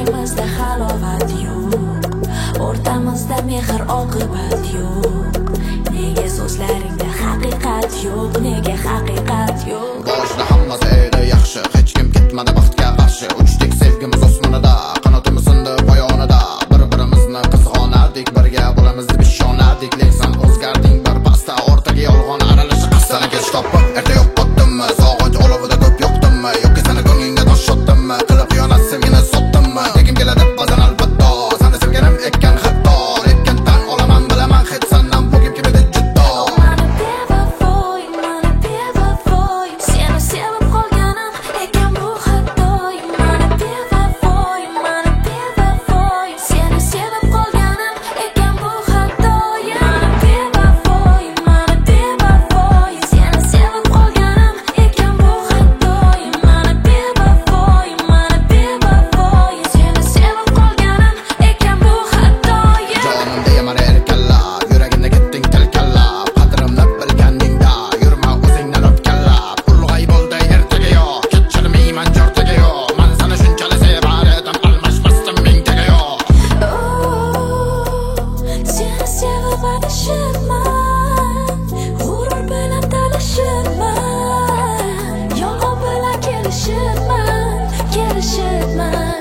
ikkimizda halovat yo'q, o'rtamizda mehr oqibat yo'q. Nega so'zlaringda haqiqat yo'q, nega haqiqat yo'q? Boshida hammasi edi yaxshi, hech kim ketmadi baxtga qarshi. Uchdik sevgimiz osmonida, qanotimiz sindi poyonida. Bir-birimizni qizg'onardik, birga bo'lamiz deb ishonardik. Lekin o'zgarding barpasta, o'rtaga yolg'on aralashi qasdini kech topib. Erta yo'qotdimmi, sog'inch olovida ko'p yoqdimmi, yoki seni ko'nglingga tosh otdimmi, qilib xiyonat sevgini sotdimmi? Degim keladi ba'zan albatta, seni sevganim ekkan hatto, lekin tan olaman bilaman hech sendan bu kim edi jiddo. Seni sevib qolganim ekan bu xatoy. Mana bevafoy, mana bevafoy. Seni sevib qolganim ekan bu xatoy. Mana bevafoy, mana bevafoy. Seni sevib qolganim ekan bu xatoy. Mana bevafoy, mana bevafoy. Seni sevib qolganim ekan bu xatoy. Jonim deya meni erkallab, yuragimda ketding tilkallab. Qadrimni bilganingda yurma o'zingdan o'pkallab. Ulg'ay bo'ldi ertaga yo'q, kechirmayman jortaga yo'q. Men seni shunchalik sevar edim, almashmasdim mingtaga yo'q. Seni sevib adashibman, g'urur bilan talashibman, yolg'on bilan kelishibman.